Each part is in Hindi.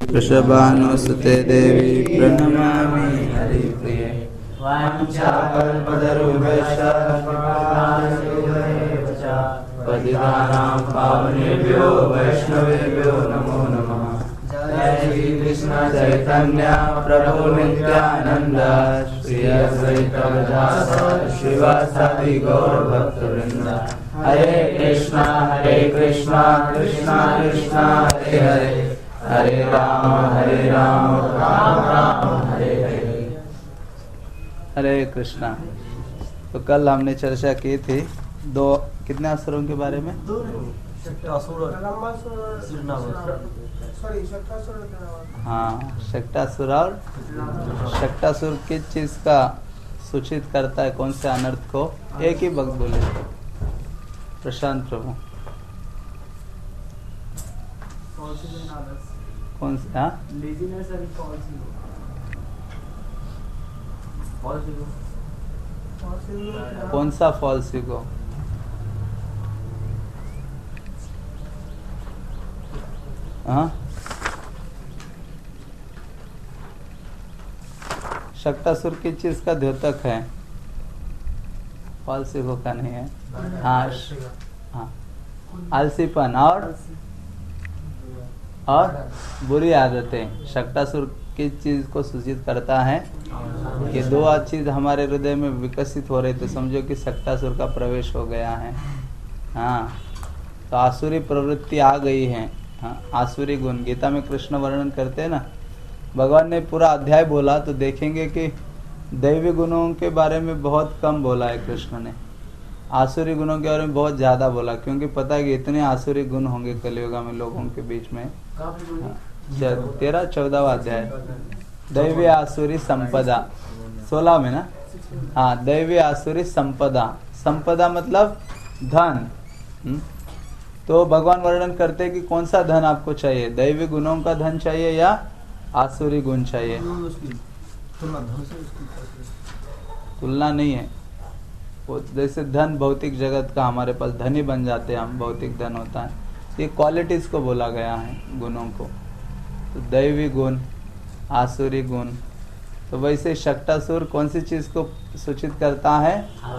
वृषभानुसुते देवी प्रणमामि हरिप्रिये। वाञ्छाकल्पतरुभ्यश्च पतितानां पावनेभ्यो वैष्णवेभ्यो नमो नमः। जय श्री कृष्ण चैतन्य प्रभु नित्यानंद श्री अद्वैत गदाधर श्रीवासादि गौर भक्तवृंद। हरे कृष्णा कृष्णा कृष्णा हरे हरे, हरे राम राम राम हरे हरे। हरे कृष्णा। तो कल हमने चर्चा की थी कितने असुरों के बारे में? हाँ, शक्टासुर। और शक्टासुर किस चीज का सूचित करता है, कौन से अनर्थ को? एक ही वक्त बोले प्रशांत प्रभु। कौन सा? कौन सा फॉल्स ईगो? हाँ, शक्टासुर किस चीज का द्योतक है? फॉल्स ईगो का नहीं है। हाँ, आलसीपन और बुरी आदतें। शक्टासुर किस चीज को सूचित करता है? ये दो चीज हमारे हृदय में विकसित हो रहे थे, समझो कि शक्टासुर का प्रवेश हो गया है। हाँ, तो आसुरी प्रवृत्ति आ गई है। हाँ, आसुरी गुण गीता में कृष्ण वर्णन करते हैं ना। भगवान ने पूरा अध्याय बोला तो देखेंगे कि दैवी गुणों के बारे में बहुत कम बोला है कृष्ण ने, आसुरी गुणों के बारे में बहुत ज्यादा बोला, क्योंकि पता है कि इतने आसुरी गुण होंगे कलियुग में लोगों के बीच में। 13-14 अध्याय दैवी आसुरी संपदा, 16 में ना। हाँ, दैवी आसुरी संपदा। संपदा मतलब धन। तो भगवान वर्णन करते हैं कि कौन सा धन आपको चाहिए, दैवी गुणों का धन चाहिए या आसुरी गुण चाहिए? तुलना नहीं है वो, जैसे धन भौतिक जगत का हमारे पास धनी बन जाते हैं हम, भौतिक धन होता है। ये क्वालिटीज को बोला गया है, गुणों को। तो दैवी गुण, आसुरी गुण। तो वैसे शक्टासुर कौन सी चीज को सूचित करता है?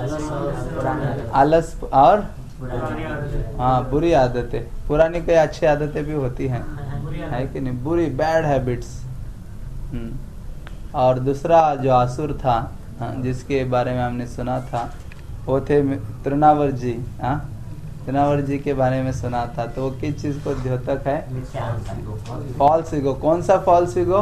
आलस और हाँ, बुरी आदतें। पुरानी कई अच्छी आदतें भी होती हैं, है कि नहीं? बुरी बैड हैबिट्स। और दूसरा जो असुर था, जिसके बारे में हमने सुना था, वो थे तृणावर जी। हाँ, तृणावर जी के बारे में सुना था। तो वो किस चीज को द्योतक है? False ego. कौन सा फॉल्स ईगो?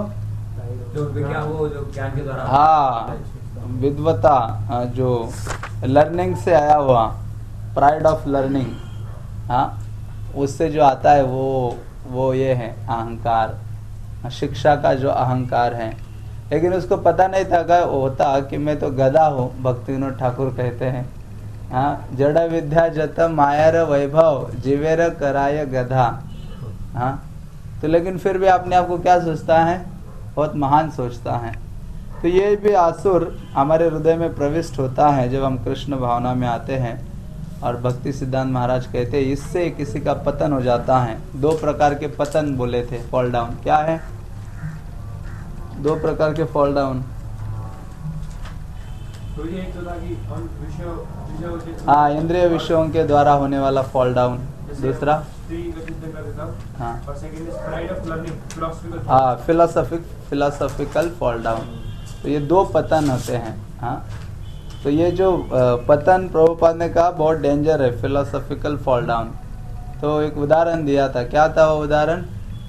हाँ, विद्वता, जो लर्निंग से आया हुआ, प्राइड ऑफ लर्निंग। हाँ, उससे जो आता है वो ये है अहंकार, शिक्षा का जो अहंकार है। लेकिन उसको पता नहीं था होता कि मैं तो गधा हूँ, भक्ति विनोद ठाकुर कहते हैं। हाँ, जड़ विद्या जत मायर वैभव जीवेर कराय गधा। हाँ, तो लेकिन फिर भी अपने आप को क्या सोचता है? बहुत महान सोचता है। तो ये भी आसुर हमारे हृदय में प्रविष्ट होता है जब हम कृष्ण भावना में आते हैं। और भक्ति सिद्धांत महाराज कहते हैं इससे किसी का पतन हो जाता है। 2 प्रकार के पतन बोले थे, फॉल डाउन। क्या है 2 प्रकार के फॉल डाउन? हाँ, इंद्रिय विषयों के द्वारा होने वाला फॉल डाउन। दूसरा हाँ, फिलोसॉफिकल फॉल डाउन। तो ये 2 पतन होते हैं। हाँ, तो ये जो पतन प्रभुपाद ने कहा बहुत डेंजर है, फिलोसॉफिकल फॉल डाउन। तो एक उदाहरण दिया था, क्या था वो उदाहरण?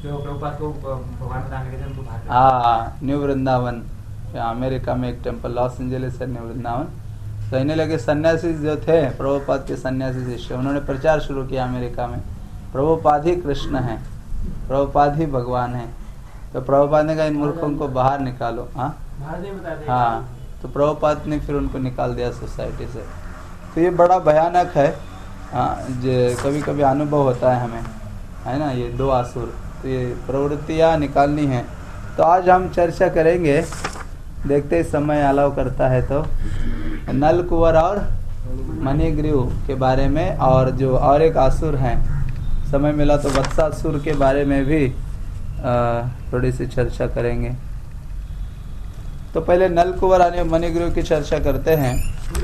हाँ, न्यू वृंदावन, अमेरिका में एक टेम्पल, लॉस एंजलिस है न्यू वृंदावन। तो इन्हें लगे सन्यासी जो थे प्रभुपाद के सन्यासी शिष्य, उन्होंने प्रचार शुरू किया अमेरिका में, प्रभुपाद ही कृष्ण है, प्रभुपाद ही भगवान है। तो प्रभुपाद ने कहा इन मूर्खों को बाहर निकालो। हाँ, तो प्रभुपाद ने फिर उनको निकाल दिया सोसाइटी से। तो ये बड़ा भयानक है। कभी कभी अनुभव होता है हमें, है ना, ये 2 आसुर। तो ये प्रवृत्तियाँ निकालनी है। तो आज हम चर्चा करेंगे, देखते समय अलाउ करता है तो, नल कुंवर और मणिग्रीव के बारे में, और जो और एक आसुर हैं, समय मिला तो वत्सासुर के बारे में भी थोड़ी सी चर्चा करेंगे। तो पहले नल कुंवर और मणिग्रीव की चर्चा करते हैं।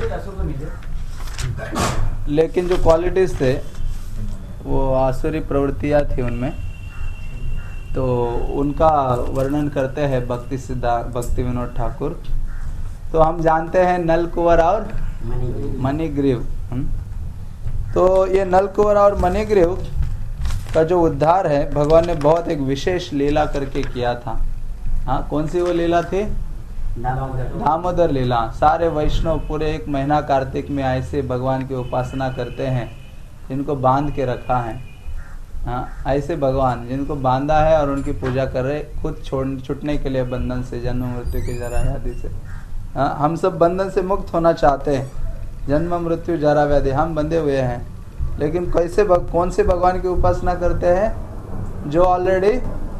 लेकिन जो क्वालिटीज थे वो आसुरी प्रवृत्तियाँ थी उनमें, तो उनका वर्णन करते हैं भक्ति विनोद ठाकुर। तो हम जानते हैं नल कुंवर और मणिग्रीव। तो ये नल कुंवर और मणिग्रीव का जो उद्धार है भगवान ने बहुत एक विशेष लीला करके किया था। हाँ, कौन सी वो लीला थी? दामोदर लीला। सारे वैष्णव पूरे 1 महीना कार्तिक में ऐसे भगवान की उपासना करते हैं जिनको बांध के रखा है। हाँ, ऐसे भगवान जिनको बांधा है और उनकी पूजा कर रहे, खुद छूटने के लिए बंधन से, जन्म मृत्यु की जरा व्याधि से। हाँ, हम सब बंधन से मुक्त होना चाहते हैं। जन्म मृत्यु जरा व्याधि हम बंधे हुए हैं, लेकिन कैसे कौन से भगवान की उपासना करते हैं? जो ऑलरेडी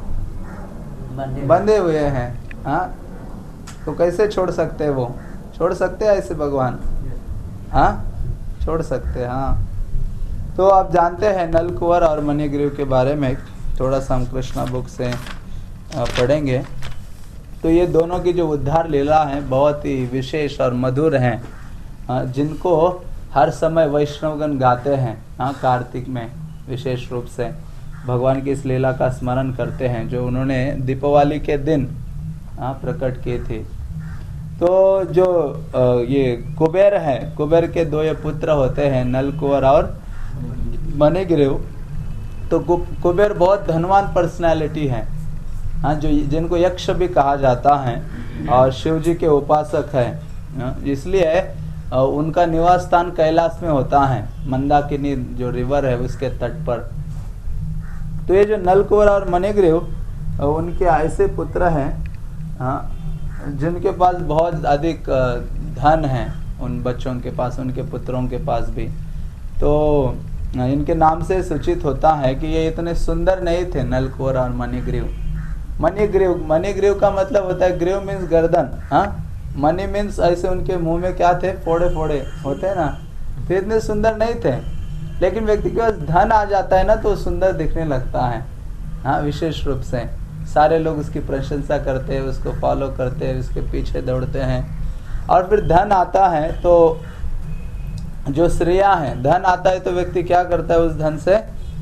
बंधे हुए हैं। हाँ, तो कैसे छोड़ सकते हैं? वो छोड़ सकते हैं ऐसे भगवान? हाँ, छोड़ सकते हैं। हाँ, तो आप जानते हैं नल कुंवर और मणिग्रीव के बारे में थोड़ा सा हम कृष्णा बुक से पढ़ेंगे। तो ये दोनों की जो उद्धार लीला है बहुत ही विशेष और मधुर हैं, जिनको हर समय वैष्णवगण गाते हैं। हाँ, कार्तिक में विशेष रूप से भगवान की इस लीला का स्मरण करते हैं जो उन्होंने दीपावली के दिन प्रकट किए थे। तो जो ये कुबेर है, कुबेर के 2 ये पुत्र होते हैं, नल कुंवर और मणिग्रीव। तो कुबेर बहुत धनवान पर्सनालिटी है। हाँ, जो जिनको यक्ष भी कहा जाता है और शिव जी के उपासक है। इसलिए उनका निवास स्थान कैलाश में होता है, मंदाकिनी जो रिवर है उसके तट पर। तो ये जो नल कुंवर और मणिग्रीव उनके ऐसे पुत्र हैं, हाँ, जिनके पास बहुत अधिक धन है उन बच्चों के पास, उनके पुत्रों के पास भी। तो इनके नाम से सूचित होता है कि ये इतने सुंदर नहीं थे, नल कुंवर और मणिग्रीव। मणिग्रीव का मतलब होता है, ग्रीव मीन्स गर्दन। हाँ, मणि मीन्स ऐसे उनके मुंह में क्या थे? फोड़े फोड़े होते हैं ना। तो इतने सुंदर नहीं थे, लेकिन व्यक्ति के पास धन आ जाता है ना तो सुंदर दिखने लगता है। हाँ, विशेष रूप से सारे लोग उसकी प्रशंसा करते हैं, उसको फॉलो करते हैं, उसके पीछे दौड़ते हैं। और फिर धन आता है तो जो श्रेया है, धन आता है तो व्यक्ति क्या करता है उस धन से?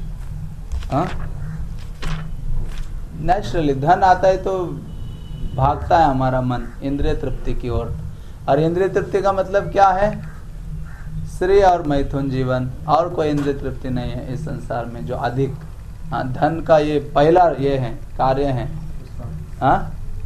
नेचुरली धन आता है तो भागता है हमारा मन इंद्रिय तृप्ति की ओर। और इंद्रिय तृप्ति का मतलब क्या है? श्रेय और मैथुन जीवन, और कोई इंद्रिय तृप्ति नहीं है इस संसार में जो अधिक। हाँ, धन का ये पहला ये है कार्य है। हाँ,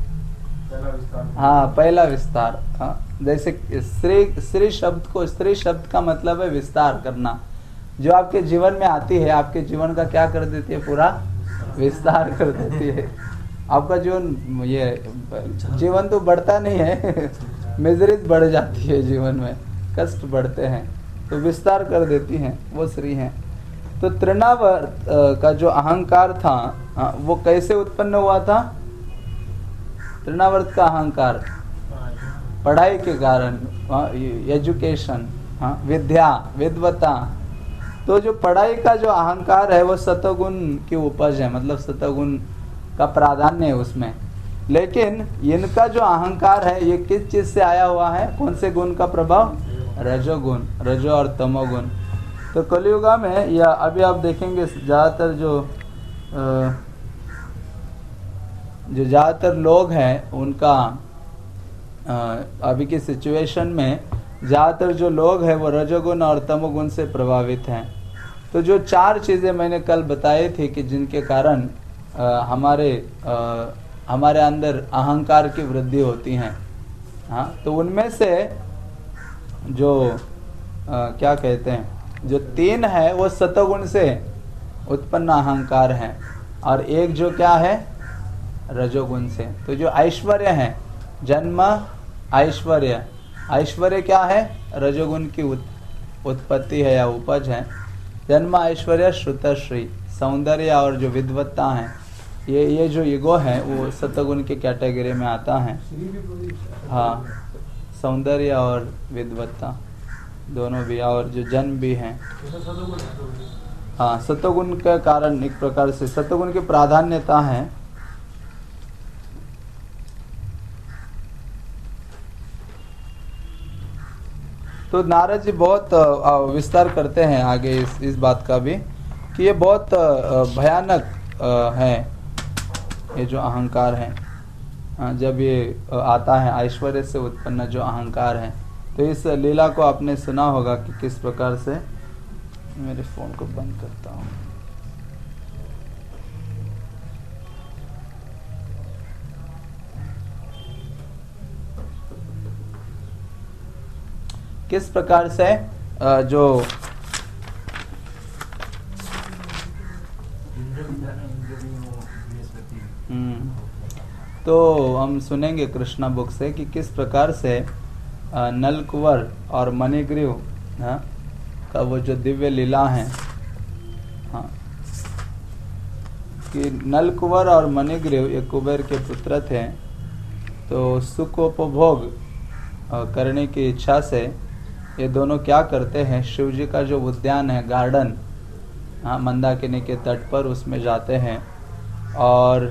पहला विस्तार। हाँ, जैसे स्त्री शब्द को, स्त्री शब्द का मतलब है विस्तार करना। जो आपके जीवन में आती है, आपके जीवन का क्या कर देती है? पूरा विस्तार कर देती है। आपका जीवन, ये जीवन तो बढ़ता नहीं है, मिजरीज बढ़ जाती है जीवन में, कष्ट बढ़ते हैं, तो विस्तार कर देती हैं, वो श्री हैं। तो तृणावर्त का जो अहंकार था वो कैसे उत्पन्न हुआ था? तृणावर्त का अहंकार पढ़ाई के कारण, एजुकेशन, विद्या, विद्वता। तो जो पढ़ाई का जो अहंकार है वो सतोगुण की उपज है, मतलब सतोगुण का प्राधान्य है उसमें। लेकिन इनका जो अहंकार है ये किस चीज से आया हुआ है? कौन से गुण का प्रभाव? रजोगुण, रजो और तमोगुण। तो कलियुगा में, या अभी आप देखेंगे ज्यादातर जो ज्यादातर लोग हैं उनका अभी की सिचुएशन में ज्यादातर जो लोग हैं वो रजोगुण और तमोगुण से प्रभावित हैं। तो जो 4 चीजें मैंने कल बताई थी कि जिनके कारण हमारे अंदर अहंकार की वृद्धि होती है। हाँ, तो उनमें से जो क्या कहते हैं, जो 3 है वो सतोगुण से उत्पन्न अहंकार है, और एक जो क्या है? रजोगुण से। तो जो ऐश्वर्य है, जन्म ऐश्वर्य, ऐश्वर्य क्या है? रजोगुण की उत्पत्ति है या उपज है। जन्म ऐश्वर्य, श्रुतश्री, सौंदर्य और जो विद्वत्ता है, ये जो ईगो है वो सतोगुण की कैटेगरी में आता है। हाँ, सौंदर्य और विद्वत्ता दोनों भी, और जो जन्म भी है। हाँ, सतोगुण के कारण एक प्रकार से सतोगुण की प्राधान्यता है। तो नारद जी बहुत विस्तार करते हैं आगे इस बात का भी कि ये बहुत भयानक है, ये जो अहंकार है। जब ये आता है ऐश्वर्य से उत्पन्न जो अहंकार है, तो इस लीला को आपने सुना होगा कि किस प्रकार से। मेरे फोन को बंद करता हूँ। किस प्रकार से जो तो हम सुनेंगे कृष्णा बुक से कि किस प्रकार से नल कुंवर और मणिग्रीव का वो जो दिव्य लीला है, हाँ, कि नल कुंवर और मणिग्रीव ये कुबेर के पुत्र थे। तो सुखोपभोग करने की इच्छा से ये दोनों क्या करते हैं, शिव जी का जो उद्यान है, गार्डन, हाँ, मंदाकिनी के तट पर, उसमें जाते हैं और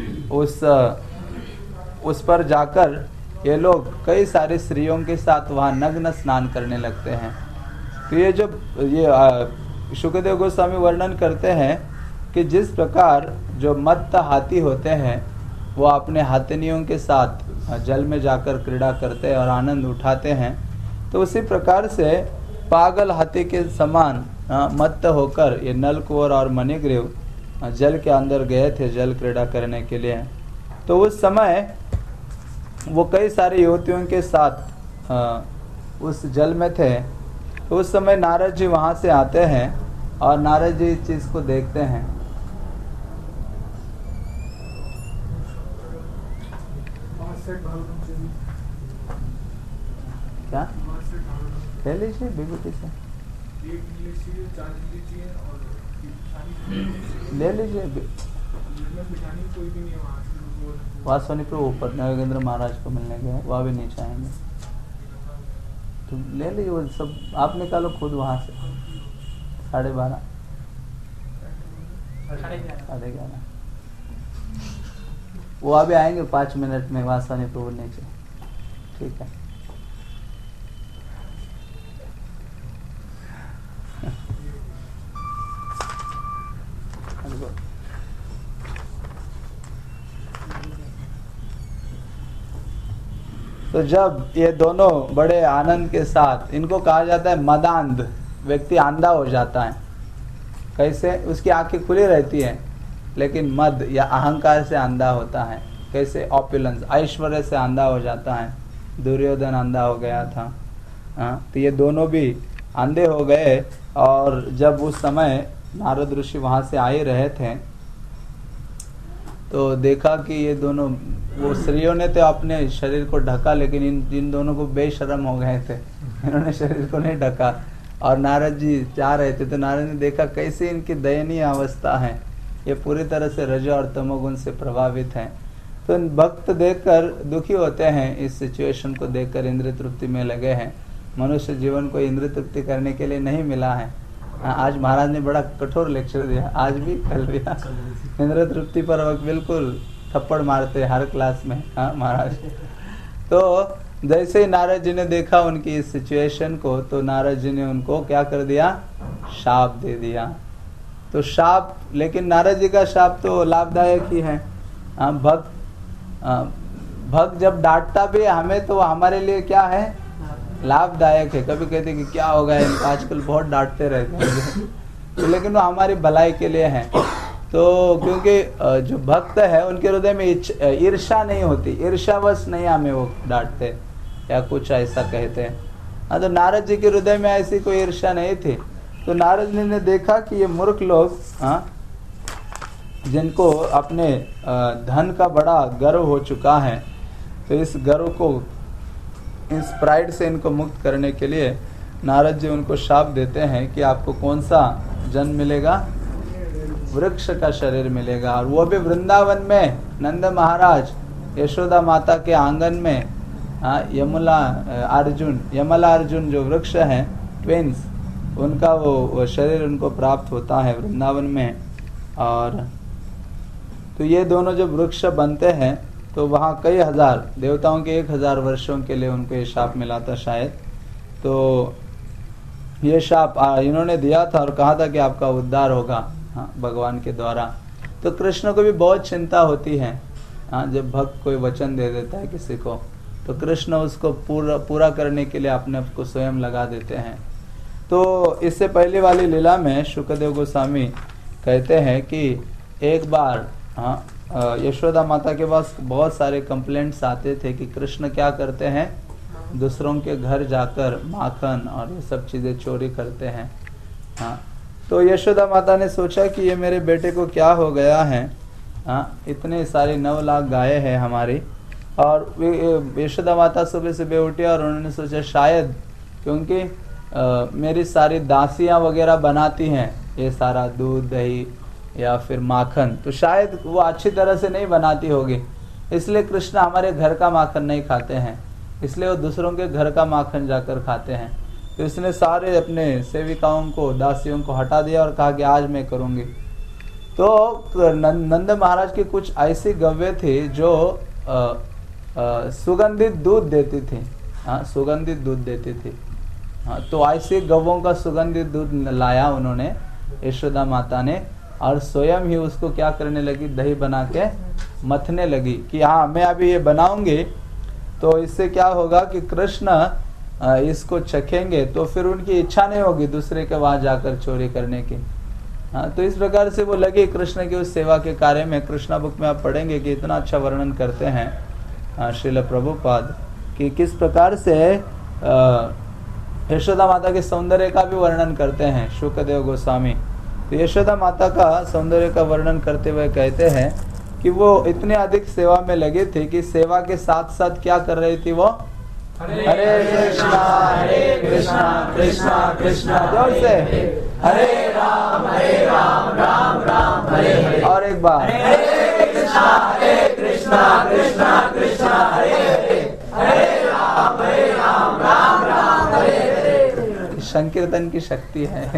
उस पर जाकर ये लोग कई सारी स्त्रियों के साथ वहाँ नग्न स्नान करने लगते हैं। तो ये जो ये शुकदेव गोस्वामी वर्णन करते हैं कि जिस प्रकार जो मत्त हाथी होते हैं वो अपने हाथिनियों के साथ जल में जाकर क्रीड़ा करते हैं और आनंद उठाते हैं, तो उसी प्रकार से पागल हाथी के समान मत्त होकर ये नल कुंवर और मणिग्रीव जल के अंदर गए थे जल क्रीड़ा करने के लिए। तो उस समय वो कई सारे युवतियों के साथ उस जल में थे। तो उस समय नारद जी वहां से आते हैं और नारद जी इस चीज को देखते हैं। क्या ले लीजिए विभूति से, ले लीजिए। वासवानी प्रभु ऊपर नरेंद्र महाराज को मिलने गए, वह भी नहीं चाहेंगे तो ले लीजिए। वो सब आप निकालो खुद वहां से। 12:30 11:30 वो अभी आएंगे 5 मिनट में। वासवानी प्रभु नीचे, ठीक है। तो जब ये दोनों बड़े आनंद के साथ, इनको कहा जाता है मदांध, व्यक्ति आंधा हो जाता है। कैसे? उसकी आंखें खुली रहती हैं लेकिन मद या अहंकार से अंधा होता है। कैसे? ऑपुलेंस, ऐश्वर्य से अंधा हो जाता है। दुर्योधन अंधा हो गया था। तो ये दोनों भी अंधे हो गए। और जब उस समय नारद ऋषि वहां से आ ही रहे थे तो देखा कि ये दोनों, वो स्त्रियों ने तो अपने शरीर को ढका लेकिन इन दोनों को बेशर्म हो गए थे, इन्होंने शरीर को नहीं ढका। और नारद जी जा रहे थे तो नारद ने देखा कैसे इनकी दयनीय अवस्था है, ये पूरी तरह से रज और तमोगुण से प्रभावित हैं। तो भक्त देखकर दुखी होते हैं, इस सिचुएशन को देखकर इंद्रिय तृप्ति में लगे हैं। मनुष्य जीवन को इंद्रिय तृप्ति करने के लिए नहीं मिला है। आज महाराज ने बड़ा कठोर लेक्चर दिया, आज भी कल भी इंद्रिय तृप्ति पर बिल्कुल थप्पड़ मारते हर क्लास में। महाराज तो जैसे ही नारद जी ने देखा उनकी इस सिचुएशन को, तो नारद जी ने उनको क्या कर दिया, शाप दे दिया। तो शाप, लेकिन नारद जी का शाप तो लाभदायक ही है। भक्त जब डांटता भी हमें तो हमारे लिए क्या है, लाभदायक है। कभी कहते कि क्या होगा इनको, आजकल बहुत डांटते रहते हैं तो लेकिन वो हमारी भलाई के लिए है। तो क्योंकि जो भक्त है उनके हृदय में ईर्ष्या नहीं होती, ईर्ष्यावश नहीं हमें वो डांटते या कुछ ऐसा कहते हैं। तो नारद जी के हृदय में ऐसी कोई ईर्ष्या नहीं थी। तो नारद जी ने देखा कि ये मूर्ख लोग, जिनको अपने धन का बड़ा गर्व हो चुका है, तो इस गर्व को, इस प्राइड से इनको मुक्त करने के लिए नारद जी उनको शाप देते हैं कि आपको कौन सा जन्म मिलेगा, वृक्ष का शरीर मिलेगा। और वो भी वृंदावन में, नंद महाराज यशोदा माता के आंगन में, यमला अर्जुन जो वृक्ष हैं, ट्विंस, उनका वो शरीर उनको प्राप्त होता है वृंदावन में। और तो ये दोनों जब वृक्ष बनते हैं तो वहाँ कई हजार देवताओं के 1000 वर्षों के लिए उनको ये शाप मिला था शायद। तो ये शाप इन्होंने दिया था और कहा था कि आपका उद्धार होगा भगवान के द्वारा। तो कृष्ण को भी बहुत चिंता होती है जब भक्त कोई वचन दे देता है किसी को, तो कृष्ण उसको पूरा करने के लिए अपने आप को स्वयं लगा देते हैं। तो इससे पहले वाली लीला में शुकदेव गोस्वामी कहते हैं कि एक बार यशोदा माता के पास बहुत सारे कंप्लेंट्स आते थे कि कृष्ण क्या करते हैं, दूसरों के घर जाकर माखन और ये सब चीजें चोरी करते हैं। तो यशोदा माता ने सोचा कि ये मेरे बेटे को क्या हो गया है, इतने सारे 9 लाख गायें हैं हमारी। और यशोदा माता सुबह सुबह उठी और उन्होंने सोचा शायद क्योंकि मेरी सारी दासियां वगैरह बनाती हैं ये सारा दूध दही या फिर माखन, तो शायद वो अच्छी तरह से नहीं बनाती होगी, इसलिए कृष्ण हमारे घर का माखन नहीं खाते हैं, इसलिए वो दूसरों के घर का माखन जाकर खाते हैं। तो इसने सारे अपने सेविकाओं को दासियों को हटा दिया और कहा कि आज मैं करूंगी। तो नंद महाराज की कुछ ऐसी गव्य थी जो सुगंधित दूध देती थी, सुगंधित दूध देती थी। तो ऐसे गवों का सुगंधित दूध लाया उन्होंने यशोदा माता ने, और स्वयं ही उसको क्या करने लगी, दही बना के मथने लगी कि हाँ मैं अभी ये बनाऊंगी तो इससे क्या होगा कि कृष्ण इसको चखेंगे तो फिर उनकी इच्छा नहीं होगी दूसरे के वहां जाकर चोरी करने की। तो इस प्रकार से वो लगी कृष्ण की उस सेवा के कार्य में। कृष्णा बुक में आप पढ़ेंगे कि इतना अच्छा वर्णन करते हैं श्रील प्रभुपाद कि किस प्रकार से यशोदा माता के सौंदर्य का भी वर्णन करते हैं शुकदेव गोस्वामी। तो यशोदा माता का सौंदर्य का वर्णन करते हुए कहते हैं कि वो इतने अधिक सेवा में लगे थे कि सेवा के साथ साथ क्या कर रही थी वो, हरे कृष्णा कृष्णा कृष्णा जोर से हरे राम राम राम हरे हरे, और एक बार हरे कृष्णा कृष्णा कृष्णा हरे हरे, हरे राम राम राम हरे हरे। संकीर्तन की शक्ति है।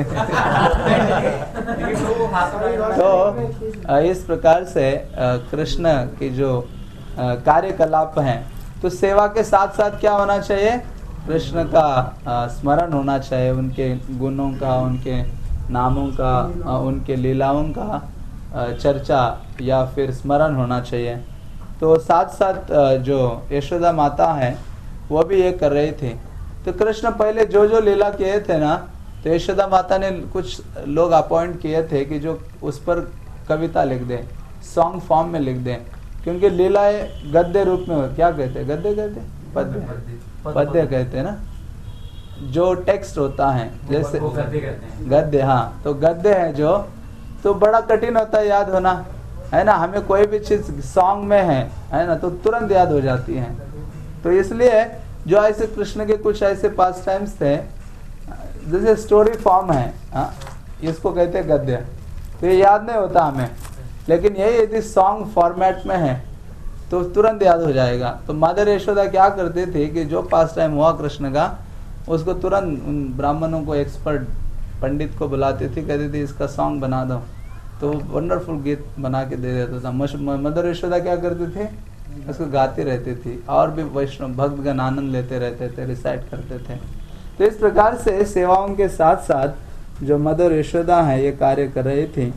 तो इस प्रकार से कृष्ण की जो कार्यकलाप हैं, तो सेवा के साथ साथ क्या होना चाहिए, कृष्ण का स्मरण होना चाहिए, उनके गुणों का, उनके नामों का, उनके लीलाओं का चर्चा या फिर स्मरण होना चाहिए। तो साथ साथ जो यशोदा माता है वो भी ये कर रही थी। तो कृष्ण पहले जो जो लीला किए थे ना, तो यशोदा माता ने कुछ लोग अपॉइंट किए थे कि जो उस पर कविता लिख दें, सॉन्ग फॉर्म में लिख दें, क्योंकि लीलाएं गद्य रूप में हो, क्या कहते हैं, गद्य कहते हैं, पद्य कहते हैं ना, जो टेक्स्ट होता है जैसे गद्य। हाँ, तो गद्य है जो, तो बड़ा कठिन होता है याद होना, है ना। हमें कोई भी चीज सॉन्ग में है ना, तो तुरंत याद हो जाती है। तो इसलिए जो ऐसे कृष्ण के कुछ ऐसे पास टाइम्स थे जैसे स्टोरी फॉर्म है, इसको कहते हैं गद्य, तो ये याद नहीं होता हमें, लेकिन यही यदि सॉन्ग फॉर्मेट में है तो तुरंत याद हो जाएगा। तो मदर यशोदा क्या करते थे कि जो पास टाइम हुआ कृष्ण का, उसको तुरंत उन ब्राह्मणों को, एक्सपर्ट पंडित को बुलाती थी, कहती थी इसका सॉन्ग बना दो, तो वंडरफुल गीत बना के दे देता था। मदर यशोदा क्या करती थी, उसको गाती रहती थी, और भी वैष्णव भक्तगण आनंद लेते रहते थे, रिसाइट करते थे। तो इस प्रकार से सेवाओं के साथ साथ जो मदर यशोदा है ये कार्य कर रही थी।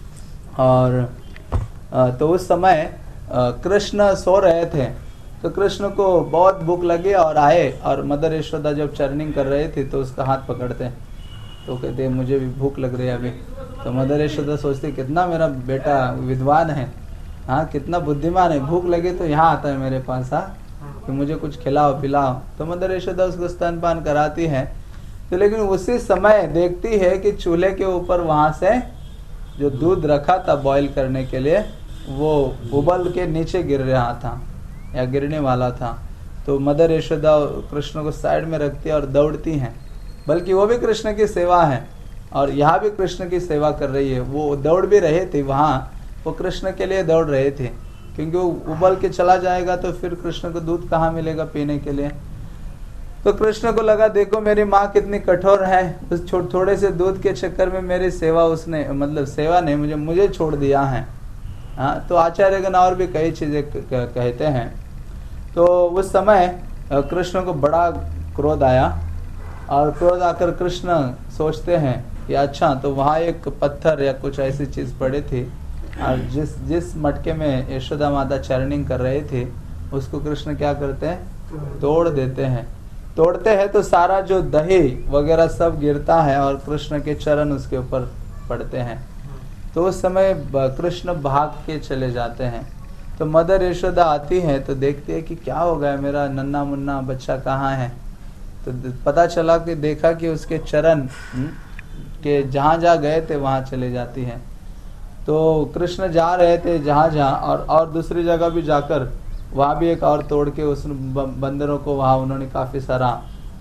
और तो उस समय कृष्ण सो रहे थे, तो कृष्ण को बहुत भूख लगी और आए, और मदर यशोदा जब चर्निंग कर रही थी तो उसका हाथ पकड़ते, तो कहते मुझे भी भूख लग रही है अभी। तो मदर यशोदा सोचती कितना मेरा बेटा विद्वान है, हाँ कितना बुद्धिमान है, भूख लगे तो यहाँ आता है मेरे पास, कि मुझे कुछ खिलाओ पिलाओ। तो मदर यशोदा उसको स्तनपान कराती है। तो लेकिन उसी समय देखती है कि चूल्हे के ऊपर वहां से जो दूध रखा था बॉईल करने के लिए, वो उबल के नीचे गिर रहा था या गिरने वाला था। तो मदर यशोदा कृष्ण को साइड में रखती है और दौड़ती हैं, बल्कि वो भी कृष्ण की सेवा है और यहाँ भी कृष्ण की सेवा कर रही है। वो दौड़ भी रहे थे वहाँ, वो कृष्ण के लिए दौड़ रहे थे, क्योंकि वो उबल के चला जाएगा तो फिर कृष्ण को दूध कहाँ मिलेगा पीने के लिए। तो कृष्ण को लगा देखो मेरी माँ कितनी कठोर है, उस थोड़े से दूध के चक्कर में मेरी सेवा उसने, मतलब सेवा नहीं, मुझे छोड़ दिया है। हाँ, तो आचार्यगण और भी कई चीजें कहते हैं। तो उस समय कृष्ण को बड़ा क्रोध आया और क्रोध आकर कृष्ण सोचते हैं कि अच्छा, तो वहाँ एक पत्थर या कुछ ऐसी चीज पड़ी थी, और जिस मटके में यशोदा माता चरणिंग कर रहे थे उसको कृष्ण क्या करते हैं, तोड़ देते हैं। तोड़ते हैं तो सारा जो दही वगैरह सब गिरता है और कृष्ण के चरण उसके ऊपर पड़ते हैं। तो उस समय कृष्ण भाग के चले जाते हैं। तो मदर यशोदा आती है तो देखती है कि क्या हो गया, मेरा नन्ना मुन्ना बच्चा कहाँ है। तो पता चला कि देखा कि उसके चरण के जहाँ जहाँ गए थे वहाँ चले जाती हैं। तो कृष्ण जा रहे थे जहाँ जहाँ, और दूसरी जगह भी जाकर वहाँ भी एक और तोड़ के उस बंदरों को वहाँ उन्होंने काफ़ी सारा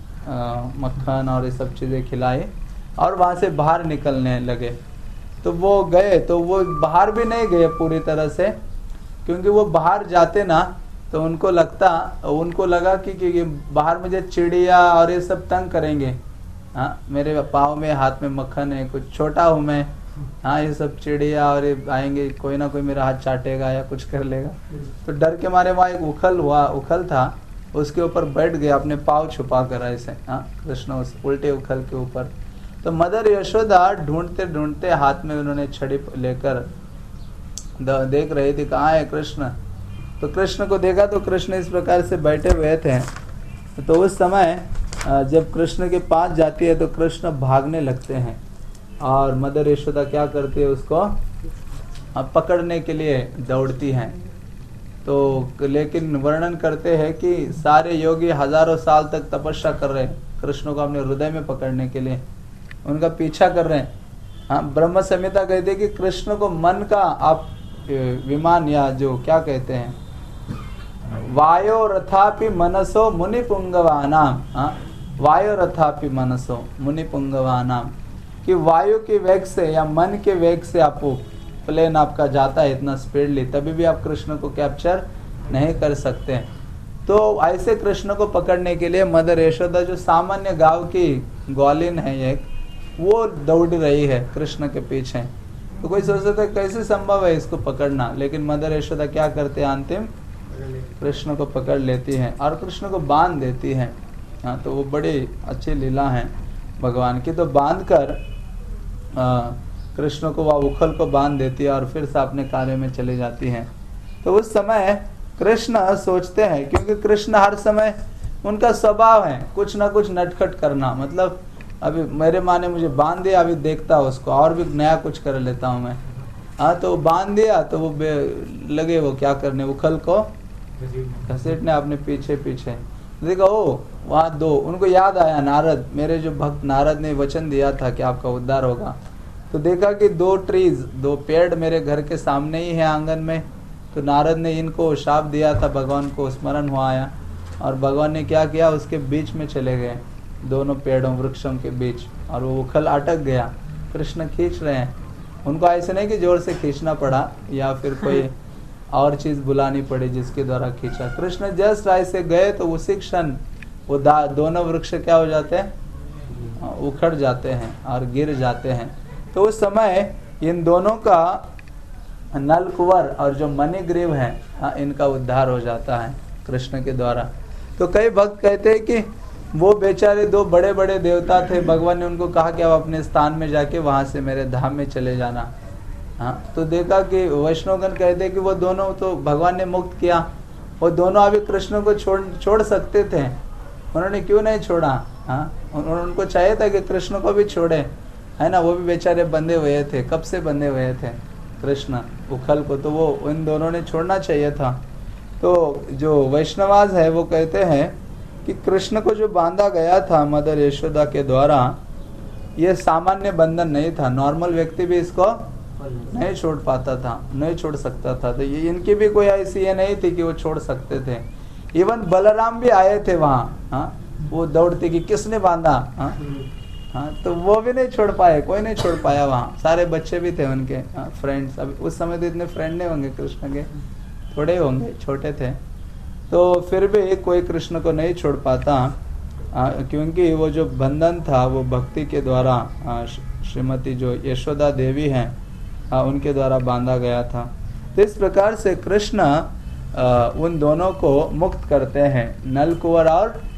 मक्खन और ये सब चीज़ें खिलाई और वहाँ से बाहर निकलने लगे। तो वो गए, तो वो बाहर भी नहीं गए पूरी तरह से, क्योंकि वो बाहर जाते ना तो उनको लगा कि ये बाहर मुझे चिड़िया और ये सब तंग करेंगे। हाँ, मेरे पाँव में हाथ में मक्खन है, कुछ छोटा हूँ मैं, हाँ ये सब चिड़िया और ये आएंगे, कोई ना कोई मेरा हाथ चाटेगा या कुछ कर लेगा। तो डर के मारे वहाँ एक उखल था, उसके ऊपर बैठ गए अपने पाँव छुपा कर ऐसे। हाँ, कृष्ण उस उल्टे उखल के ऊपर। तो मदर यशोदा ढूंढते ढूंढते हाथ में उन्होंने छड़ी लेकर देख रही थी कहाँ है कृष्ण। तो कृष्ण को देखा तो कृष्ण इस प्रकार से बैठे हुए थे। तो उस समय जब कृष्ण के पास जाती है तो कृष्ण भागने लगते हैं और मदर यशोदा क्या करती है, उसको पकड़ने के लिए दौड़ती हैं। तो लेकिन वर्णन करते हैं कि सारे योगी हजारों साल तक तपस्या कर रहे हैं कृष्ण को अपने हृदय में पकड़ने के लिए, उनका पीछा कर रहे हैं। हाँ, ब्रह्म संहिता कहते हैं कि कृष्ण को मन का आप विमान या जो क्या कहते हैं, वायो रथापि मनसो मुनि पुंगवानाम। हाँ, वायो रथापि मनसो मुनि पुंगवानाम, कि वायु के वेग से या मन के वेग से आपको प्लेन आपका जाता है इतना स्पीडली, तभी भी आप कृष्ण को कैप्चर नहीं कर सकते। तो ऐसे कृष्ण को पकड़ने के लिए मदर यशोदा जो सामान्य गांव की ग्वालिन है एक, वो दौड़ रही है कृष्ण के पीछे। तो कोई सोच सकता है कैसे संभव है इसको पकड़ना, लेकिन मदर यशोदा क्या करते हैं, अंतिम कृष्ण को पकड़ लेती हैं और कृष्ण को बांध देती हैं। हाँ, तो वो बड़ी अच्छी लीला है भगवान की। तो बांध कर कृष्ण को वह उखल को बांध देती है और फिर से अपने कार्य में चले जाती हैं। तो उस समय कृष्ण सोचते हैं, क्योंकि कृष्ण हर समय उनका स्वभाव है कुछ ना कुछ नटखट करना, मतलब अभी मेरे माँ ने मुझे बांध दिया, अभी देखता उसको और भी नया कुछ कर लेता हूँ मैं। हाँ, तो बांध दिया तो वो लगे वो क्या करने, उखल को घसीटने अपने पीछे पीछे। देखा ओ वहाँ दो, उनको याद आया नारद, मेरे जो भक्त नारद ने वचन दिया था कि आपका उद्धार होगा। तो देखा कि दो पेड़ मेरे घर के सामने ही है आंगन में। तो नारद ने इनको शाप दिया था, भगवान को स्मरण हुआ आया और भगवान ने क्या किया, उसके बीच में चले गए, दोनों पेड़ों वृक्षों के बीच, और वो उखल अटक गया। कृष्ण खींच रहे हैं उनको, ऐसे नहीं कि जोर से खींचना पड़ा या फिर कोई और चीज बुलानी पड़ी जिसके द्वारा खींचा। कृष्ण जस्ट ऐसे गए तो उसी क्षण वो दोनों वृक्ष क्या हो जाते हैं, उखड़ जाते हैं और गिर जाते हैं। तो उस समय इन दोनों का नलकुवर और जो मणिग्रीव है, इनका उद्धार हो जाता है कृष्ण के द्वारा। तो कई भक्त कहते हैं कि वो बेचारे दो बड़े बड़े देवता थे, भगवान ने उनको कहा कि आप अपने स्थान में जाके वहां से मेरे धाम में चले जाना। हाँ, तो देखा कि वैष्णवगण कहते हैं कि वो दोनों तो भगवान ने मुक्त किया, वो दोनों अभी कृष्ण को छोड़ सकते थे, उन्होंने क्यों नहीं छोड़ा। हाँ, उनको चाहिए था कि कृष्ण को भी छोड़े, है ना, वो भी बेचारे बंधे हुए थे, कब से बंधे हुए थे कृष्ण उखल को, तो वो इन दोनों ने छोड़ना चाहिए था। तो जो वैष्णवाज है वो कहते हैं कि कृष्ण को जो बांधा गया था मदर यशोदा के द्वारा, ये सामान्य बंधन नहीं था, नॉर्मल व्यक्ति भी इसको नहीं छोड़ पाता था, नहीं छोड़ सकता था। तो ये इनकी भी कोई ऐसी ये नहीं थी कि वो छोड़ सकते थे। इवन बलराम भी आए थे वहाँ, हाँ, वो दौड़ते कि किसने बांधा, हाँ, हाँ, तो वो भी नहीं छोड़ पाए, कोई नहीं छोड़ पाया वहाँ। सारे बच्चे भी थे उनके फ्रेंड्स, अभी उस समय तो इतने फ्रेंड नहीं होंगे कृष्ण के, थोड़े होंगे, छोटे थे। तो फिर भी कोई कृष्ण को नहीं छोड़ पाता, क्योंकि वो जो बंधन था वो भक्ति के द्वारा श्रीमती जो यशोदा देवी हैं उनके द्वारा बांधा गया था। तो इस प्रकार से कृष्ण उन दोनों को मुक्त करते हैं, नलकुवर और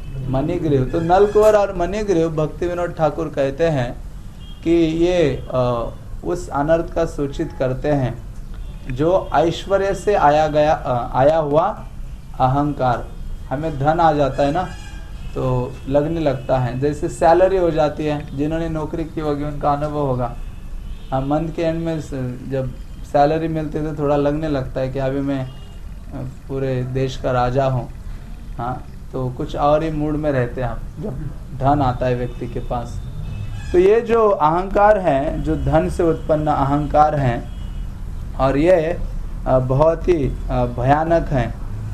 मणिग्रीव। तो नलकुंवर और मणिग्रीव भक्ति विनोद ठाकुर कहते हैं कि ये उस अनर्थ का सूचित करते हैं जो ऐश्वर्य से आया हुआ अहंकार। हमें धन आ जाता है ना तो लगने लगता है, जैसे सैलरी हो जाती है, जिन्होंने नौकरी की होगी उनका अनुभव होगा। मंथ के एंड में जब सैलरी मिलती है तो थोड़ा लगने लगता है कि अभी मैं पूरे देश का राजा हूँ। हाँ, तो कुछ और ही मूड में रहते हैं हम जब धन आता है व्यक्ति के पास। तो ये जो अहंकार है, जो धन से उत्पन्न अहंकार है, और ये बहुत ही भयानक है।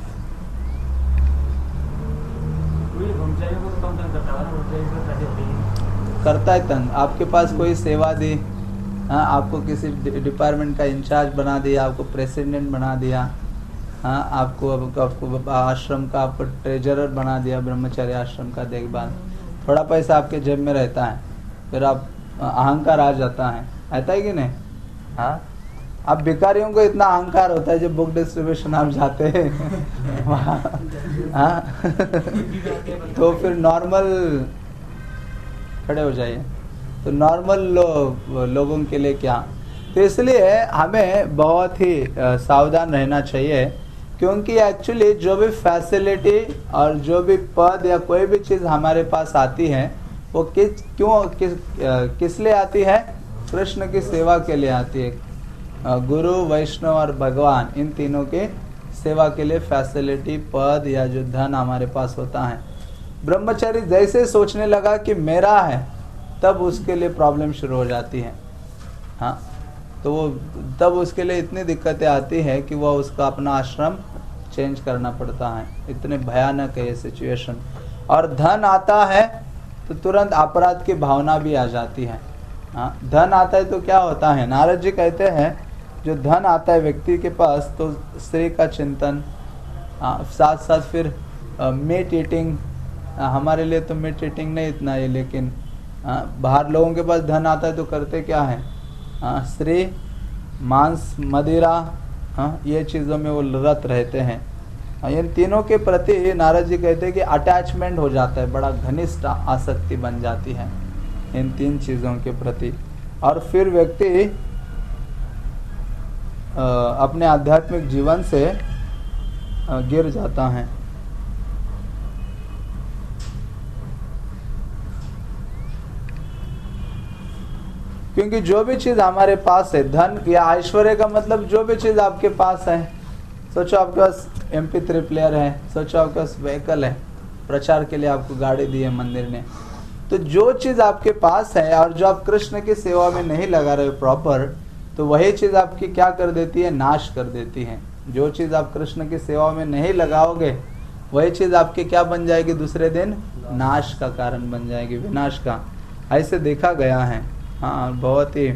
करता है तंग। आपके पास कोई सेवा दी, हाँ, आपको किसी डिपार्टमेंट का इंचार्ज बना दिया, आपको प्रेसिडेंट बना दिया, हाँ, आपको आश्रम का आपको ट्रेजरर बना दिया, ब्रह्मचर्य आश्रम का देखभाल, थोड़ा पैसा आपके जेब में रहता है, फिर आप अहंकार आ जाता है, आता है कि नहीं? हाँ, अब भिखारियों को इतना अहंकार होता है जब बुक डिस्ट्रीब्यूशन आप जाते हैं वहाँ, हाँ तो फिर नॉर्मल खड़े हो जाइए, तो नॉर्मल लोगों के लिए क्या। तो इसलिए हमें बहुत ही सावधान रहना चाहिए, क्योंकि एक्चुअली जो भी फैसिलिटी और जो भी पद या कोई भी चीज हमारे पास आती है वो किस लिए आती है? कृष्ण की सेवा के लिए आती है। गुरु, वैष्णव और भगवान, इन तीनों के सेवा के लिए फैसिलिटी, पद या जो धन हमारे पास होता है। ब्रह्मचारी जैसे सोचने लगा कि मेरा है, तब उसके लिए प्रॉब्लम शुरू हो जाती है। हाँ, तो वो तब उसके लिए इतनी दिक्कतें आती है कि वह उसका अपना आश्रम चेंज करना पड़ता है। इतने भयानक है ये सिचुएशन। और धन आता है तो तुरंत अपराध की भावना भी आ जाती है। हाँ, धन आता है तो क्या होता है? नारद जी कहते हैं जो धन आता है व्यक्ति के पास तो स्त्री का चिंतन, साथ साथ फिर मीट ईटिंग। हमारे लिए तो मीट ईटिंग नहीं इतना है, लेकिन बाहर लोगों के पास धन आता है तो करते क्या है? स्त्री, मांस, मदिरा, ये चीज़ों में वो रत रहते हैं। इन तीनों के प्रति नारद जी कहते हैं कि अटैचमेंट हो जाता है, बड़ा घनिष्ठ आसक्ति बन जाती है इन तीन चीज़ों के प्रति। और फिर व्यक्ति अपने आध्यात्मिक जीवन से गिर जाता है। क्योंकि जो भी चीज हमारे पास है, धन या ऐश्वर्य का मतलब जो भी चीज आपके पास है, सोचो आपके पास MP3 प्लेयर है, सोचो आपके पास व्हीकल है, प्रचार के लिए आपको गाड़ी दी है मंदिर ने, तो जो चीज आपके पास है और जो आप कृष्ण की सेवा में नहीं लगा रहे हो प्रॉपर, तो वही चीज आपकी क्या कर देती है? नाश कर देती है। जो चीज आप कृष्ण की सेवा में नहीं लगाओगे वही चीज आपके क्या बन जाएगी? दूसरे दिन नाश का कारण बन जाएगी, विनाश का। ऐसे देखा गया है। हाँ, बहुत ही।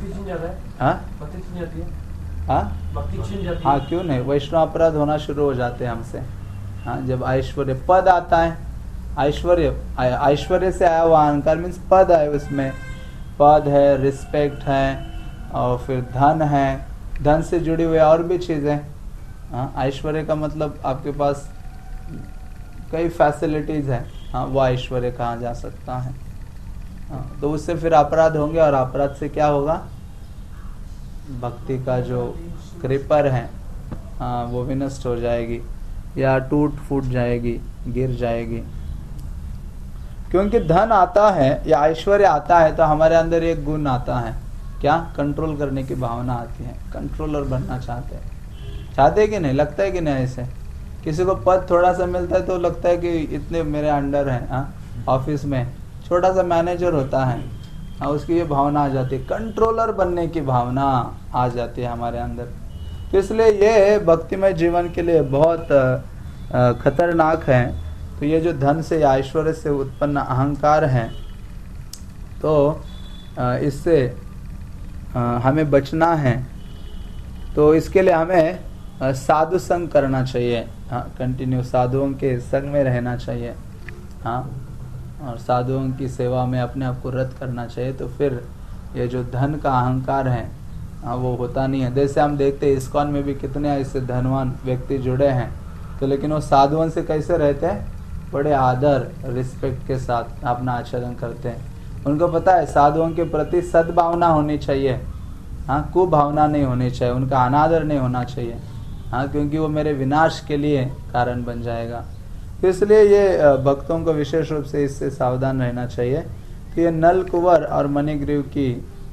हाँ, क्यों नहीं? वैष्णव अपराध होना शुरू हो जाते हैं हमसे। हाँ, जब ऐश्वर्य पद आता है, ऐश्वर्य से आया हुआ अहंकार मीन्स पद है, उसमें पद है, रिस्पेक्ट है, और फिर धन है, धन से जुड़ी हुई और भी चीजें। हाँ, ऐश्वर्य का मतलब आपके पास कई फैसिलिटीज है, हाँ, वो ऐश्वर्य कहा जा सकता है। हाँ, तो उससे फिर अपराध होंगे, और अपराध से क्या होगा? भक्ति का जो कृपर है, हाँ, वो भी नष्ट हो जाएगी या टूट फूट जाएगी, गिर जाएगी। क्योंकि धन आता है या ऐश्वर्य आता है तो हमारे अंदर एक गुण आता है, क्या? कंट्रोल करने की भावना आती है। कंट्रोलर बनना चाहते कि नहीं? लगता है कि नहीं? ऐसे किसी को पद थोड़ा सा मिलता है तो लगता है कि इतने मेरे अंडर हैं। ऑफिस में छोटा सा मैनेजर होता है, उसकी ये भावना आ जाती है, कंट्रोलर बनने की भावना आ जाती है हमारे अंदर। तो इसलिए ये भक्तिमय जीवन के लिए बहुत खतरनाक है। तो ये जो धन से या ऐश्वर्य से उत्पन्न अहंकार है, तो इससे हमें बचना है। तो इसके लिए हमें साधु संग करना चाहिए। हाँ, कंटिन्यू साधुओं के संग में रहना चाहिए। हाँ, और साधुओं की सेवा में अपने आप को रत करना चाहिए। तो फिर ये जो धन का अहंकार है, हाँ, वो होता नहीं है। जैसे हम देखते हैं इस्कॉन में भी कितने ऐसे धनवान व्यक्ति जुड़े हैं, तो लेकिन वो साधुओं से कैसे रहते हैं? बड़े आदर रिस्पेक्ट के साथ अपना आचरण करते हैं। उनको पता है साधुओं के प्रति सद्भावना होनी चाहिए, हाँ, कुभावना नहीं होनी चाहिए, उनका अनादर नहीं होना चाहिए, हाँ, क्योंकि वो मेरे विनाश के लिए कारण बन जाएगा। तो इसलिए ये भक्तों को विशेष रूप से इससे सावधान रहना चाहिए कि ये नल कुंवर और मणिग्रीव की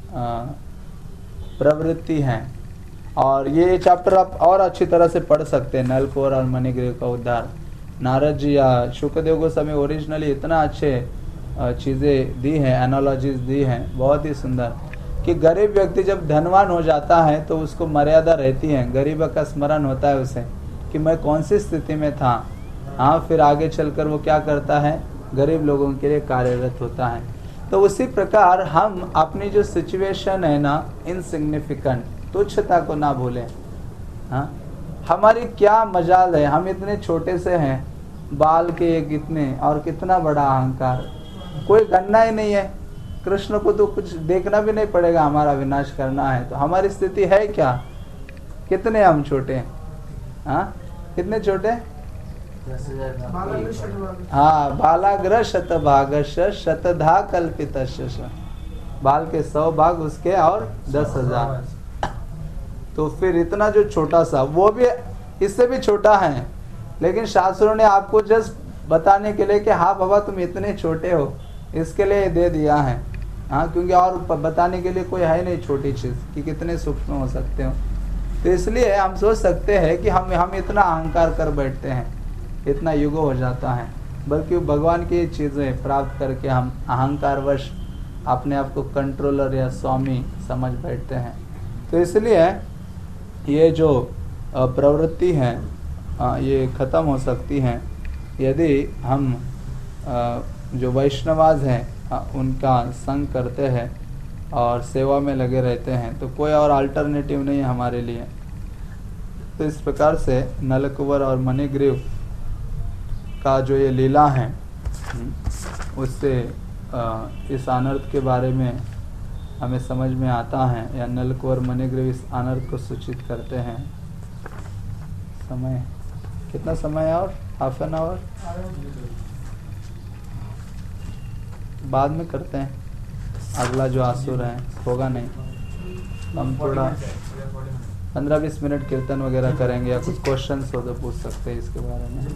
प्रवृत्ति है। और ये चैप्टर आप और अच्छी तरह से पढ़ सकते हैं, नल कुंवर और मणिग्रीव का उद्धार। नारद जी या शुकदेव गोस्वामी ओरिजिनली इतना अच्छे चीज़ें दी हैं, एनालॉजीज दी हैं, बहुत ही सुंदर, कि गरीब व्यक्ति जब धनवान हो जाता है तो उसको मर्यादा रहती है, गरीब का स्मरण होता है उसे कि मैं कौन सी स्थिति में था, हाँ, फिर आगे चलकर वो क्या करता है, गरीब लोगों के लिए कार्यरत होता है। तो उसी प्रकार हम अपनी जो सिचुएशन है ना, इनसिग्निफिकेंट, तुच्छता को ना भूलें, हाँ, हमारी क्या मजाल है, हम इतने छोटे से हैं, बाल के एक इतने, और कितना बड़ा अहंकार, कोई गणना ही नहीं है। कृष्ण को तो कुछ देखना भी नहीं पड़ेगा, हमारा विनाश करना है तो हमारी स्थिति है क्या, कितने हम छोटे हैं, हाँ, कितने छोटे, हाँ, बालाग्र शतभागश शतधा कल्पित, बाल के 100 भाग उसके और 10,000, तो फिर इतना जो छोटा सा, वो भी इससे भी छोटा है, लेकिन शास्त्रों ने आपको जस्ट बताने के लिए कि हाँ बाबा तुम इतने छोटे हो, इसके लिए दे दिया है, हाँ, क्योंकि और बताने के लिए कोई है नहीं छोटी चीज़ कि कितने सूक्ष्म हो सकते हो। तो इसलिए हम सोच सकते हैं कि हम इतना अहंकार कर बैठते हैं, इतना युगो हो जाता है, बल्कि भगवान की चीज़ें प्राप्त करके हम अहंकारवश अपने आप को कंट्रोलर या स्वामी समझ बैठते हैं। तो इसलिए ये जो प्रवृत्ति है ये ख़त्म हो सकती है यदि हम जो वैष्णवाज हैं उनका संग करते हैं और सेवा में लगे रहते हैं, तो कोई और अल्टरनेटिव नहीं है हमारे लिए। तो इस प्रकार से नलकुंवर और मणिग्रीव का जो ये लीला है उससे इस अनर्थ के बारे में हमें समझ में आता है, या नलकुंवर मणिग्रीव इस अनर्थ को सूचित करते हैं। समय कितना समय है और हाफ एन आवर बाद में करते हैं, अगला जो आसुर है होगा नहीं, हम थोड़ा 15-20 मिनट कीर्तन वगैरह करेंगे, या कुछ क्वेश्चंस हो तो पूछ सकते हैं इसके बारे में।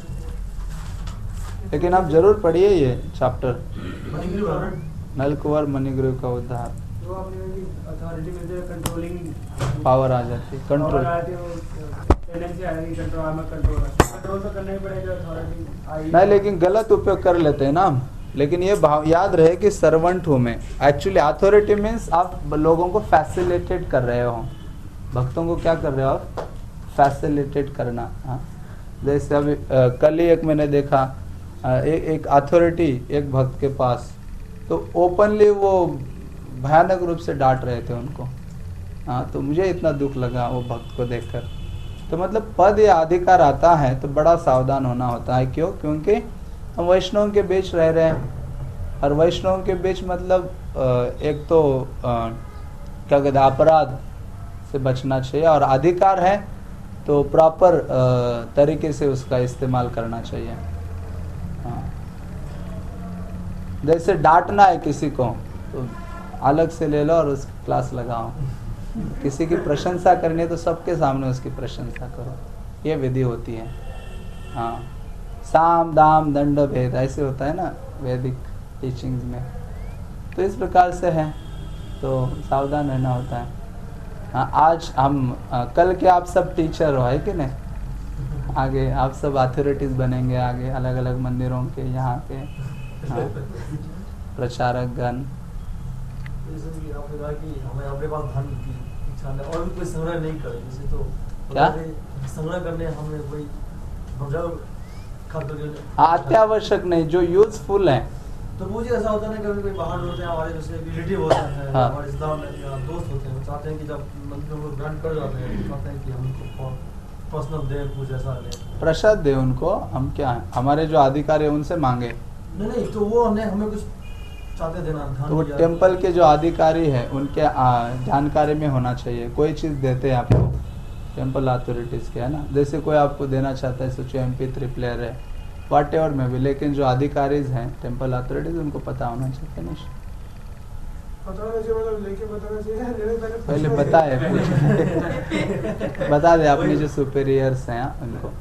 लेकिन आप जरूर पढ़िए ये चैप्टर, नलकुंवर मणिग्रीव का उद्धार। पावर आ जाती है, कंट्रोल नहीं, लेकिन गलत उपयोग कर लेते हैं ना हम। लेकिन ये भाव याद रहे कि सर्वेंट हूँ मैं, एक्चुअली अथॉरिटी मीन्स आप लोगों को फैसिलिटेट कर रहे हो, भक्तों को क्या कर रहे हो आप, फैसिलिटेट करना, हाँ। जैसे अभी कल ही एक मैंने देखा एक अथॉरिटी एक भक्त के पास, तो ओपनली वो भयानक रूप से डांट रहे थे उनको, हाँ, तो मुझे इतना दुख लगा वो भक्त को देखकर। तो मतलब पद या अधिकार आता है तो बड़ा सावधान होना होता है। क्यों? क्योंकि हम वैष्णव के बीच रह रहे हैं, और वैष्णव के बीच मतलब एक तो क्या कहते हैं, अपराध से बचना चाहिए, और अधिकार है तो प्रॉपर तरीके से उसका इस्तेमाल करना चाहिए। हाँ, जैसे डांटना है किसी को तो अलग से ले लो और उसकी क्लास लगाओ, किसी की प्रशंसा करनी है तो सबके सामने उसकी प्रशंसा करो, ये विधि होती है। हाँ, साम दाम दंड भेद ऐसे होता है ना वैदिक टीचिंग्स में, तो इस प्रकार से है, तो सावधान रहना होता है। हाँ, आज हम कल के आप सब टीचर हो, है कि नहीं, आगे आप सब अथॉरिटीज बनेंगे, आगे अलग अलग मंदिरों के यहाँ के, हाँ, प्रचारक गण। और भी कोई संग्रह नहीं करे, जैसे तो क्या संग्रह करने हमें कोई अत्यावश्यक नहीं, जो यूजफुल है। तो मुझे ऐसा होता है ना, कभी कोई बाहर होते हैं हमारे, जैसे रिलेटिव होते हैं, हाँ, हमारे रिश्तेदार दोस्त होते हैं, वो चाहते हैं कि जब मंदिरों को ग्रांट कर जाते हैं, चाहते हैं कि हम उनको पर्सनल दें, कुछ ऐसा लें, प्रसाद दे उनको। हम क्या है, हमारे जो अधिकारी है उनसे मांगे नहीं, तो वो हमें कुछ चाहते देना, तो वो टेम्पल के जो अधिकारी है उनके जानकारी में होना चाहिए। कोई चीज़ देते हैं आपको टेम्पल अथॉरिटीज़ के, है ना, जैसे कोई आपको देना चाहता है, सोचो MP3 प्लेयर है, वॉट एवर में भी, लेकिन जो अधिकारीज हैं टेम्पल अथॉरिटीज उनको पता होना चाहिए। फिनिश पहले बताए पूछ बता दे अपने जो सुपीरियर्स हैं उनको।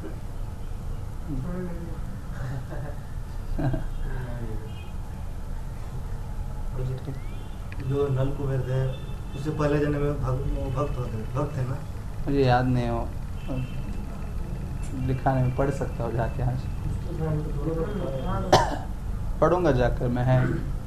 जो नल कुबेर थे उससे पहले जन्म में भक्त थे ना, मुझे याद नहीं हो, लिखा नहीं, पढ़ सकता हो जाके आज पढ़ूंगा जाकर मैं है।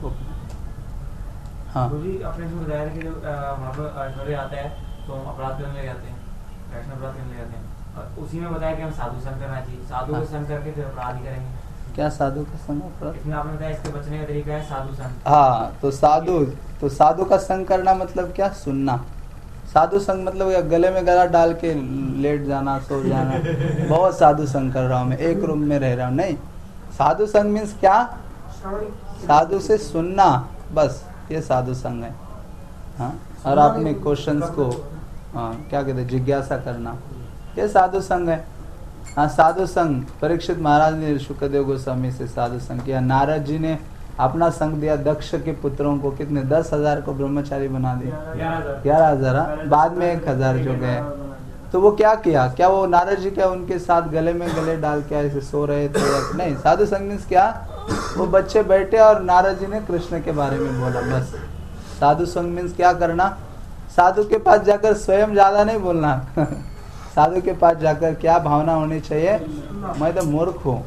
हाँ जी आपने जो बताया कि जो वहाँ पर ऐश्वर्य आता है तो हम अपराध करने लग जाते हैं, वैष्णव अपराध करने लग जाते हैं, और उसी में बताया कि हम साधु संग करना चाहिए, साधु के संग करके फिर अपराध ही करेंगे। क्या साधु का संग अपराध? इसमें आपने बताया इसके बचने का तरीका है साधु संग। हाँ तो साधु का संग करना मतलब क्या? सुनना। साधु संग मतलब गले में गला डाल के लेट जाना, सो जाना, बहुत साधु संग कर रहा हूँ मैं, एक रूम में रह रहा हूँ, नहीं। साधु संग मीन्स क्या? साधु से सुनना, बस ये साधु संग है। हाँ, और अपने क्वेश्चंस को क्या कहते हैं, जिज्ञासा करना, ये साधु संग है। हाँ, साधु संग परीक्षित महाराज ने शुक्रदेव गोस्वामी से साधु संग किया। नारद जी ने अपना संग दिया दक्ष के पुत्रों को, कितने 10,000 को ब्रह्मचारी बना दिया, 11,000, बाद में 1,000 जो गए। तो वो क्या किया? क्या वो नारद जी क्या उनके साथ गले में गले डाल के ऐसे सो रहे थे? नहीं, साधु संग मीन्स क्या? वो बच्चे बैठे और नारद जी ने कृष्ण के बारे में बोला, बस। साधु संग मीन्स क्या करना? साधु के पास जाकर स्वयं ज्यादा नहीं बोलना साधु के पास जाकर क्या भावना होनी चाहिए? मैं तो मूर्ख हूँ,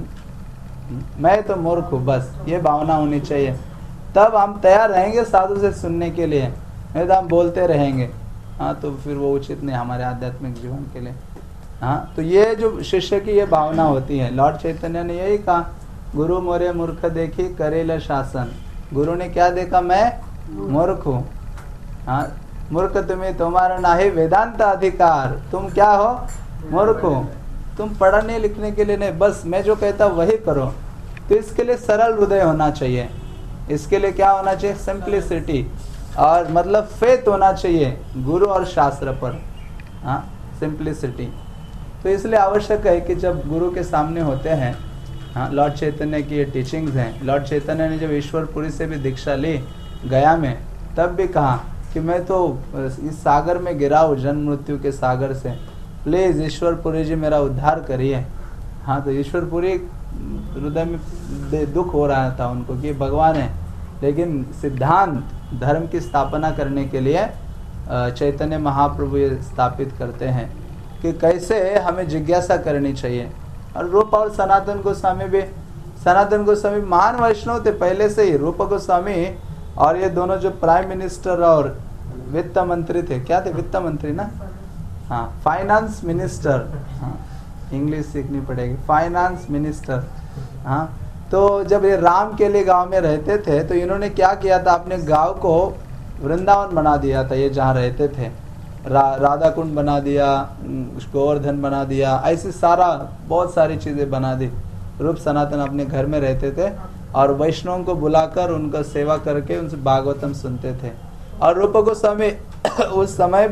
मैं तो मूर्ख हूँ, बस ये भावना होनी चाहिए। तब हम तैयार रहेंगे साधु से सुनने के लिए, नहीं तो हम बोलते रहेंगे। हाँ, तो फिर वो उचित नहीं हमारे आध्यात्मिक जीवन के लिए। हाँ, तो ये जो शिष्य की ये भावना होती है, लॉर्ड चैतन्य ने यही कहा, गुरु मोरे मूर्ख देखी करेला शासन। गुरु ने क्या देखा? मैं मूर्ख हूँ। हाँ, मूर्ख तुम्हें, तुम्हारा ना ही वेदांत अधिकार, तुम क्या हो? मूर्ख हो, तुम पढ़ने लिखने के लिए नहीं, बस मैं जो कहता वही करो। तो इसके लिए सरल हृदय होना चाहिए, इसके लिए क्या होना चाहिए? सिंप्लिसिटी, और मतलब फेथ होना चाहिए गुरु और शास्त्र पर। हाँ, सिंप्लिसिटी। तो इसलिए आवश्यक है कि जब गुरु के सामने होते हैं, हाँ, लॉर्ड चैतन्य की ये टीचिंग्स हैं। लॉर्ड चैतन्य ने जब ईश्वरपुरी से भी दीक्षा ली गया में, तब भी कहा कि मैं तो इस सागर में गिरा हूँ, जन्म मृत्यु के सागर से, प्लीज ईश्वरपुरी जी मेरा उद्धार करिए। हाँ, तो ईश्वरपुरी हृदय में दुख हो रहा था उनको कि भगवान है, लेकिन सिद्धांत धर्म की स्थापना करने के लिए चैतन्य महाप्रभु ये स्थापित करते हैं कि कैसे हमें जिज्ञासा करनी चाहिए। और रूप और सनातन गोस्वामी भी, सनातन गोस्वामी महान वैष्णव थे पहले से ही। रूप गोस्वामी और ये दोनों जो प्राइम मिनिस्टर और वित्त मंत्री थे, क्या थे? वित्त मंत्री ना, हाँ, फाइनेंस मिनिस्टर, हाँ, इंग्लिश सीखनी पड़ेगी, फाइनेंस मिनिस्टर। हाँ, तो जब ये राम के लिए गांव में रहते थे तो इन्होंने क्या किया था? अपने गांव को वृंदावन बना दिया था। ये जहाँ रहते थे राधा कुंड बना दिया, गोवर्धन बना दिया, ऐसी सारा बहुत सारी चीजें बना दी। रूप सनातन अपने घर में रहते थे और वैष्णवों को बुलाकर उनका सेवा करके उनसे भागवतम सुनते थे। और रूप गोस्वामी उस समय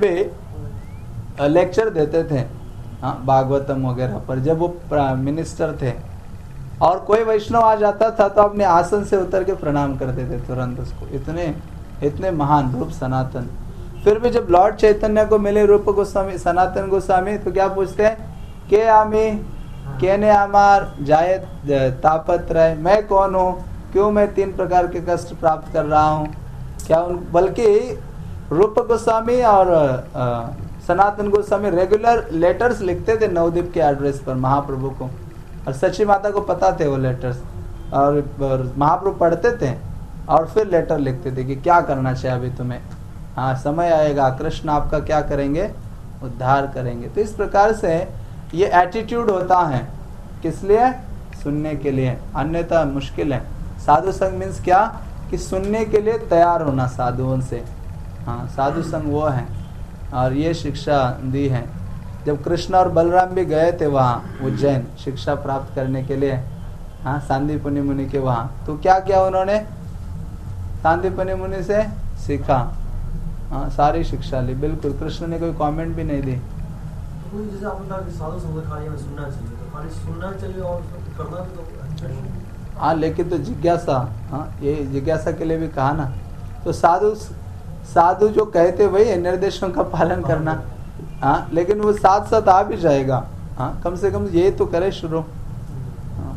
भी लेक्चर देते थे, हाँ, भागवतम वगैरह पर, जब वो मिनिस्टर थे। और कोई वैष्णव आ जाता था तो अपने आसन से उतर के प्रणाम करते थे तुरंत उसको, इतने महान रूप सनातन। फिर भी जब लॉर्ड चैतन्य को मिले रूप गोस्वामी, सनातन गोस्वामी, तो क्या पूछते हैं? के आमी केने आमार जायत तापत्रय, मैं कौन हूँ, क्यों मैं 3 प्रकार के कष्ट प्राप्त कर रहा हूँ? क्या बल्कि रूप गोस्वामी और सनातन गोस्वामी रेगुलर लेटर्स लिखते थे नवदीप के एड्रेस पर महाप्रभु को, और सची माता को पता थे वो लेटर्स, और महाप्रभु पढ़ते थे और फिर लेटर लिखते थे कि क्या करना चाहिए अभी तुम्हें, हाँ, समय आएगा, कृष्ण आपका क्या करेंगे? उद्धार करेंगे। तो इस प्रकार से ये एटीट्यूड होता है, किस लिए? सुनने के लिए, अन्यथा मुश्किल है। साधु संग मीन्स क्या? कि सुनने के लिए तैयार होना साधुओं से। हाँ, साधु संग वो है, और ये शिक्षा दी है। जब कृष्ण और बलराम भी गए थे वहाँ उज्जैन शिक्षा प्राप्त करने के लिए, हाँ, सांदीपनि मुनि के वहाँ, तो क्या किया उन्होंने? सांदीपनि मुनि से सीखा, हाँ, सारी शिक्षा ली। बिल्कुल, कृष्ण ने कोई कमेंट भी नहीं दी। कोई जैसे आपने कहा कि साधु संग खाली हमें सुनना चाहिए, तो खाली सुनना चाहिए और उसको करना भी तो अच्छा है। हाँ, लेकिन तो जिज्ञासा, हाँ ये जिज्ञासा के लिए भी कहा ना। तो साधु जो कहते वही है, निर्देशों का पालन करना। हाँ, लेकिन वो साथ साथ आ भी जाएगा। हाँ, कम से कम ये तो करे शुरू। हाँ।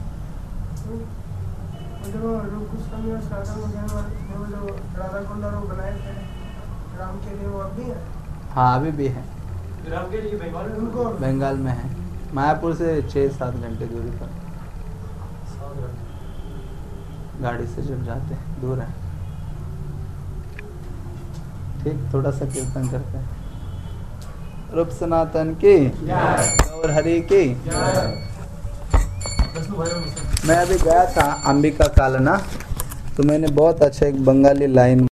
हाँ, अभी भी है, राम के लिए बंगाल बंगाल में है, मायापुर से 6-7 घंटे दूरी पर, गाड़ी से जब जाते हैं, दूर है। ठीक, थोड़ा सा कीर्तन करते हैं। रूप सनातन की और हरि की। मैं अभी गया था अंबिका कालना, तो मैंने बहुत अच्छा एक बंगाली लाइन